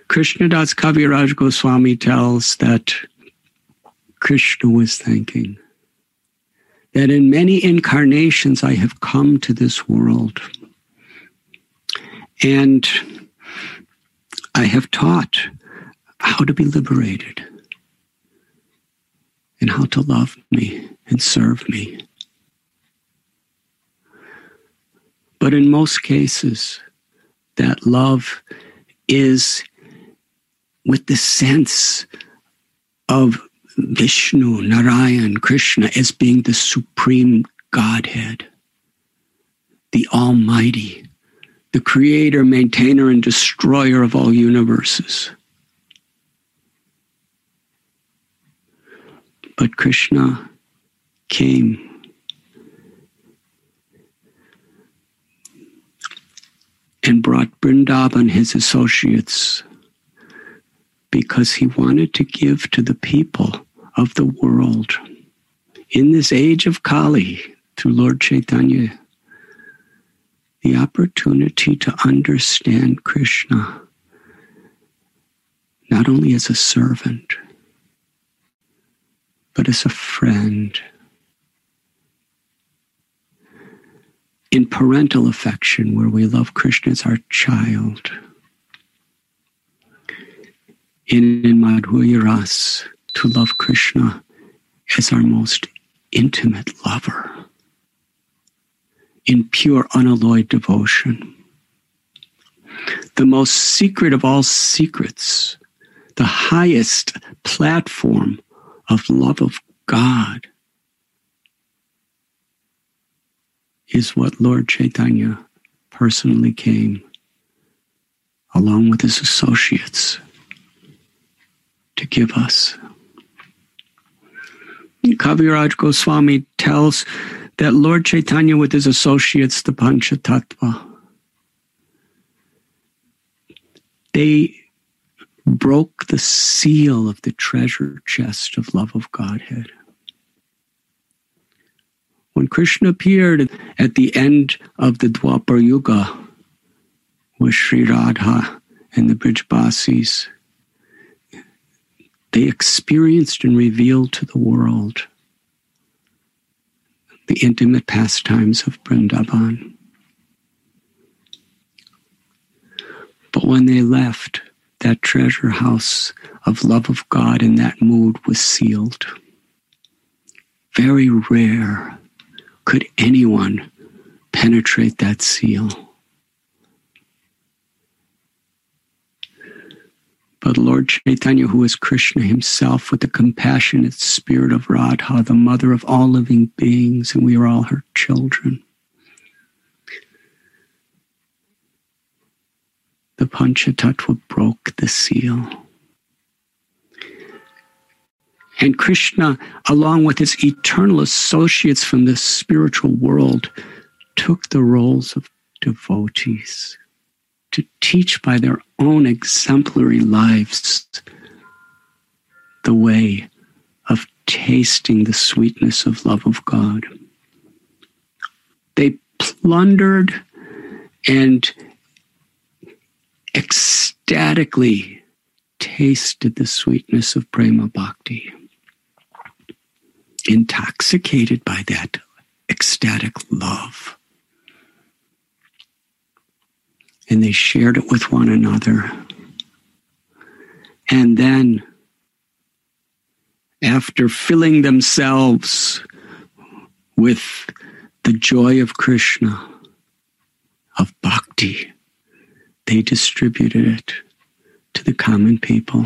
Krishnadas Kaviraj Goswami tells that Krishna was thinking that in many incarnations I have come to this world and I have taught how to be liberated and how to love me and serve me. But in most cases, that love is with the sense of Vishnu, Narayan, Krishna as being the supreme Godhead, the Almighty, the creator, maintainer, and destroyer of all universes. But Krishna came and brought Vrindavan, his associates, because he wanted to give to the people of the world in this age of Kali, through Lord Chaitanya, the opportunity to understand Krishna not only as a servant, but as a friend. In parental affection, where we love Krishna as our child. In Madhurya Ras, to love Krishna as our most intimate lover. In pure, unalloyed devotion. The most secret of all secrets, the highest platform of love of God, is what Lord Chaitanya personally came, along with his associates, to give us. Kaviraj Goswami tells that Lord Chaitanya with his associates, the Panchatattva, they broke the seal of the treasure chest of love of Godhead. When Krishna appeared at the end of the Dwapar Yuga with Sri Radha and the Brijbasis, they experienced and revealed to the world the intimate pastimes of Vrindavan. But when they left, that treasure house of love of God in that mood was sealed. Very rare could anyone penetrate that seal. But Lord Chaitanya, who is Krishna himself, with the compassionate spirit of Radha, the mother of all living beings, and we are all her children, the Panchatattva broke the seal. And Krishna, along with his eternal associates from the spiritual world, took the roles of devotees to teach by their own exemplary lives the way of tasting the sweetness of love of God. They plundered and ecstatically tasted the sweetness of prema bhakti, intoxicated by that ecstatic love. And they shared it with one another. And then, after filling themselves with the joy of Krishna, of bhakti, they distributed it to the common people.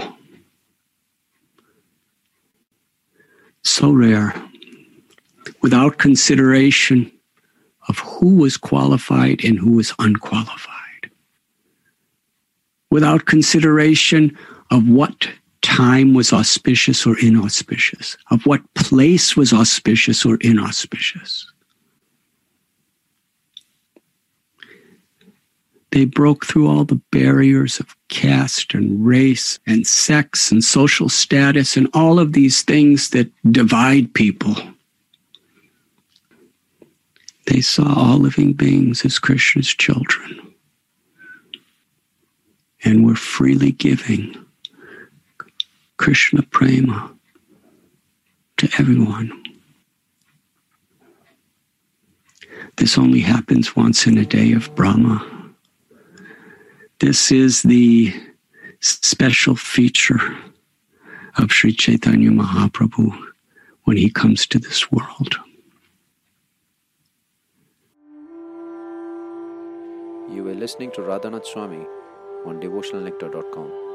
So rare, without consideration of who was qualified and who was unqualified. Without consideration of what time was auspicious or inauspicious, of what place was auspicious or inauspicious. They broke through all the barriers of caste and race and sex and social status and all of these things that divide people. They saw all living beings as Krishna's children. And we're freely giving Krishna Prema to everyone. This only happens once in a day of Brahma. This is the special feature of Sri Chaitanya Mahaprabhu when he comes to this world. You were listening to Radhanath Swami on devotionalnectar.com.